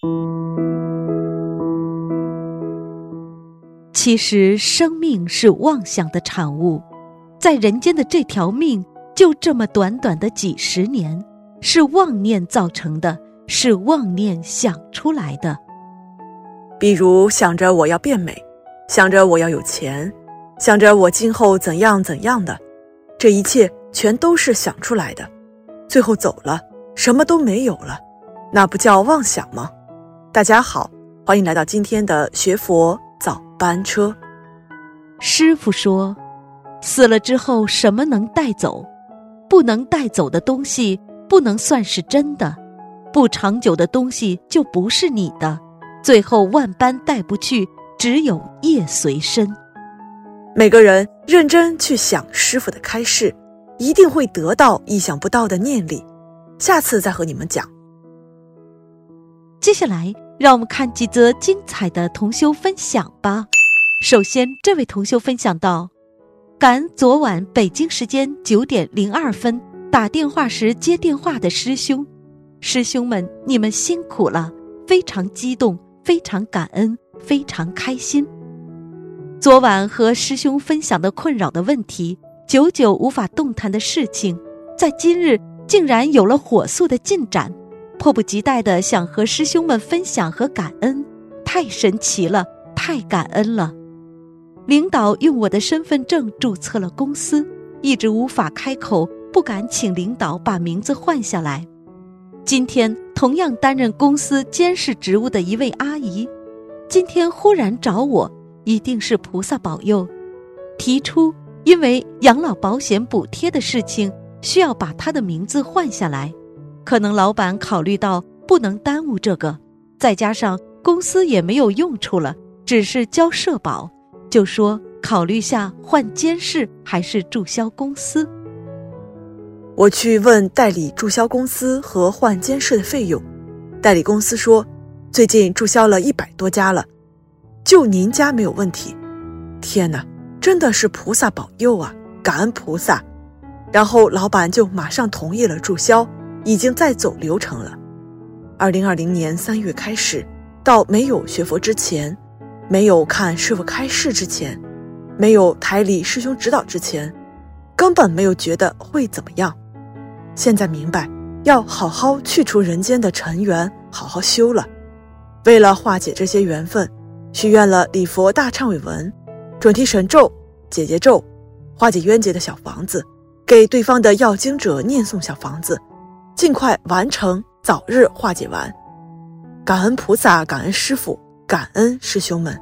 其实生命是妄想的产物，在人间的这条命就这么短短的几十年，是妄念造成的，是妄念想出来的。 比如想着我要变美，想着我要有钱，想着我今后怎样怎样的，这一切全都是想出来的，最后走了，什么都没有了，那不叫妄想吗？大家好，欢迎来到今天的学佛早班车。 师父说，死了之后什么能带走？不能带走的东西不能算是真的，不长久的东西就不是你的，最后万般带不去，只有业随身。 每个人认真去想师父的开示，一定会得到意想不到的念力。下次再和你们讲。 接下来让我们看几则精彩的同修分享吧。首先，这位同修分享到，感恩昨晚北京时间9点02分打电话时接电话的师兄。师兄们，你们辛苦了，非常激动，非常感恩，非常开心。昨晚和师兄分享的困扰的问题，久久无法动弹的事情，在今日竟然有了火速的进展，迫不及待地想和师兄们分享和感恩，太神奇了，太感恩了。领导用我的身份证注册了公司，一直无法开口，不敢请领导把名字换下来。今天同样担任公司监事职务的一位阿姨，今天忽然找我，一定是菩萨保佑，提出因为养老保险补贴的事情需要把她的名字换下来，可能老板考虑到不能耽误这个，再加上公司也没有用处了，只是交社保，就说考虑下换监事还是注销公司。 我去问代理注销公司和换监事的费用，代理公司说最近注销了100多家了，就您家没有问题。天哪，真的是菩萨保佑啊，感恩菩萨。然后老板就马上同意了注销，已经在走流程了。2020年3月开始，到没有学佛之前，没有看师父开示之前，没有台里师兄指导之前，根本没有觉得会怎么样。现在明白，要好好去除人间的尘缘，好好修了。为了化解这些缘分，许愿了礼佛大忏悔文、准提神咒、解结咒、化解冤结的小房子，给对方的要经者念诵小房子，尽快完成，早日化解完。感恩菩萨，感恩师父，感恩师兄们。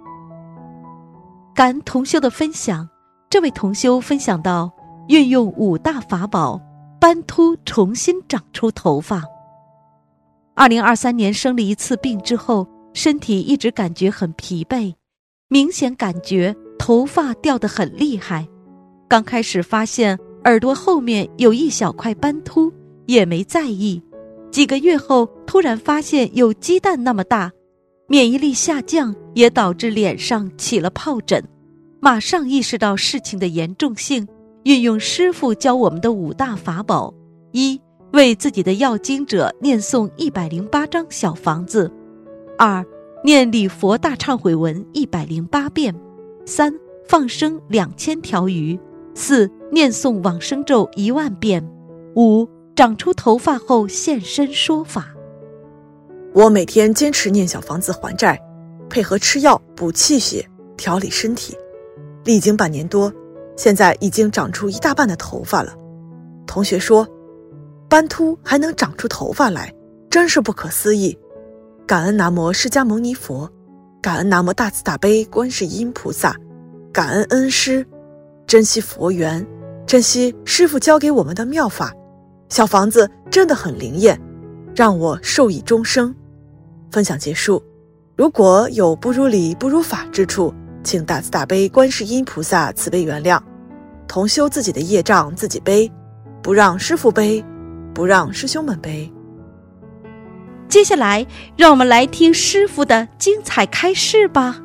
感恩同修的分享，这位同修分享到，运用5大法宝，斑秃重新长出头发。2023年生了一次病之后，身体一直感觉很疲惫，明显感觉头发掉得很厉害。刚开始发现耳朵后面有一小块斑秃，也没在意。几个月后，突然发现有鸡蛋那么大，免疫力下降也导致脸上起了疱疹。马上意识到事情的严重性，运用师父教我们的5大法宝：一、为自己的要经者念诵108张小房子；二、念礼佛大忏悔文108遍；三、放生2000条鱼；四、念诵往生咒10000遍；五、长出头发后现身说法。 我每天坚持念小房子还债，配合吃药补气血，调理身体，历经半年多，现在已经长出1大半的头发了。同学说，斑秃还能长出头发来，真是不可思议。感恩南无释迦牟尼佛，感恩南无大慈大悲观世音菩萨，感恩恩师，珍惜佛缘，珍惜师父教给我们的妙法。小房子真的很灵验，让我受益终生。分享结束，如果有不如理不如法之处，请大慈大悲观世音菩萨慈悲原谅。同修自己的业障自己背，不让师父背，不让师兄们背。 接下来让我们来听师父的精彩开示吧。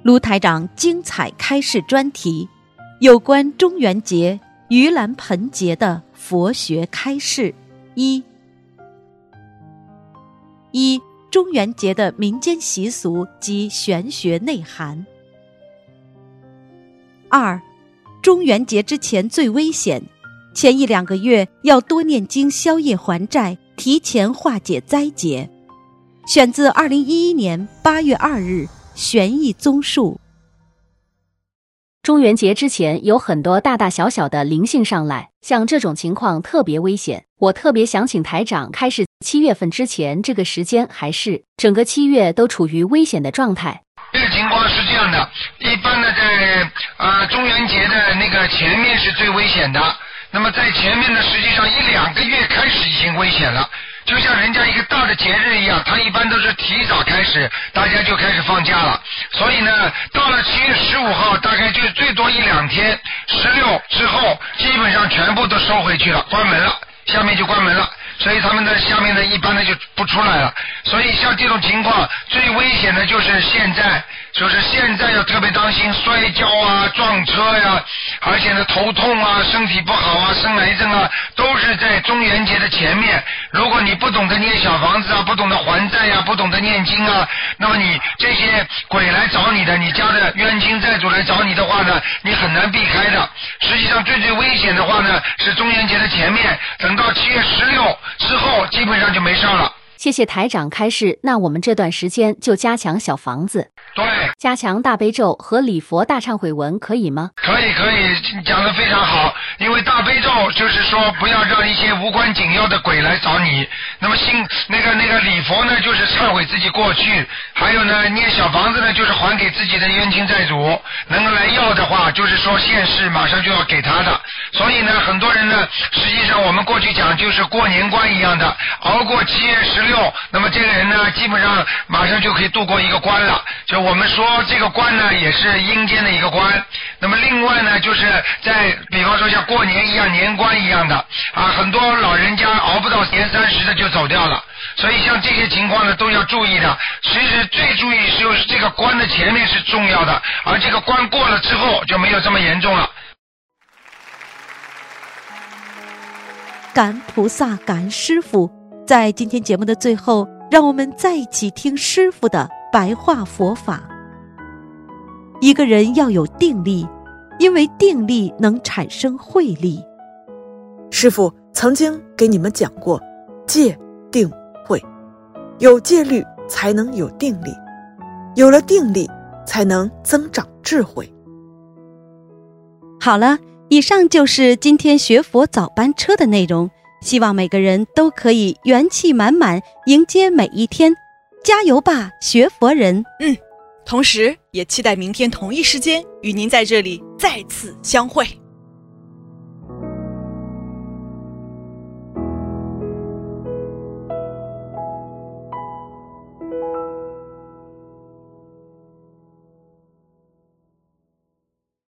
卢台长精彩开示专题，有关中元节盂兰盆节的佛学开示。一、中元节的民间习俗及玄学内涵。2、中元节之前最危险，前1-2个月要多念经消业还债，提前化解灾劫。选自2011年8月2日玄义综述。 中元节之前有很多大大小小的灵性上来，像这种情况特别危险。我特别想请台长开示7月份之前这个时间，还是整个7月都处于危险的状态。 这个情况是这样的，一般的在中元节的那个前面是最危险的，那么在前面呢，实际上1-2个月开始已经危险了。就像人家一个大的节日一样，它一般都是提早开始，大家就开始放假了。所以呢，到了7月15号，大概就最多1-2天，16之后基本上全部都收回去了，关门了，下面就关门了。所以他们的下面呢，一般的就不出来了。所以像这种情况，最危险的就是现在，就是现在要特别当心摔跤啊、撞车呀，而且呢头痛啊、身体不好啊、生癌症啊，都是在中元节的前面。如果你不懂得念小房子啊，不懂得还债呀，不懂得念经啊，那么你这些鬼来找你的，你家的冤亲债主来找你的话呢，你很难避开的。实际上最危险的话呢，是中元节的前面，等到7月16之后基本上就没事了。 谢谢台长开示，那我们这段时间就加强小房子， 对， 加强大悲咒和礼佛大忏悔文可以吗？ 可以，讲得非常好。因为大悲咒就是说不要让一些无关紧要的鬼来找你，那么那个礼佛呢，就是忏悔自己过去，还有呢念小房子呢，就是还给自己的冤亲债主，能够来要的话，就是说现世马上就要给他的。所以呢，很多人呢，实际上我们过去讲就是过年关一样的，熬过7月16，那么这个人呢，基本上马上就可以度过一个关了。就我们说这个关呢，也是阴间的一个关。那么另外呢，就是在比方说像过年一样，年关一样的啊，很多老人家熬不到年30的就走掉了。所以像这些情况呢，都要注意的。其实最注意就是这个关的前面是重要的，而这个关过了之后就没有这么严重了。 感恩菩萨，感恩师父。在今天节目的最后，让我们再一起听师父的白话佛法。一个人要有定力，因为定力能产生慧力。 师父曾经给你们讲过戒定慧，有戒律才能有定力，有了定力才能增长智慧。 好了，以上就是今天学佛早班车的内容，希望每个人都可以元气满满迎接每一天，加油吧，学佛人！ 同时也期待明天同一时间与您在这里再次相会。